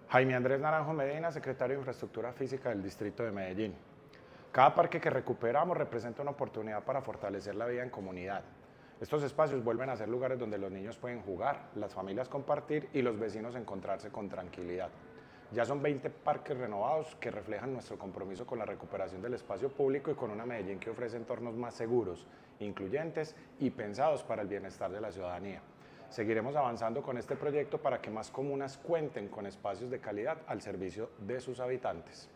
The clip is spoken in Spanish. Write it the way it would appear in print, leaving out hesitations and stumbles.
Jaime Andrés Naranjo Medina, secretario de Infraestructura Física del Distrito de Medellín. Cada parque que recuperamos representa una oportunidad para fortalecer la vida en comunidad. Estos espacios vuelven a ser lugares donde los niños pueden jugar, las familias compartir y los vecinos encontrarse con tranquilidad. Ya son 20 parques renovados que reflejan nuestro compromiso con la recuperación del espacio público y con una Medellín que ofrece entornos más seguros, incluyentes y pensados para el bienestar de la ciudadanía. Seguiremos avanzando con este proyecto para que más comunas cuenten con espacios de calidad al servicio de sus habitantes.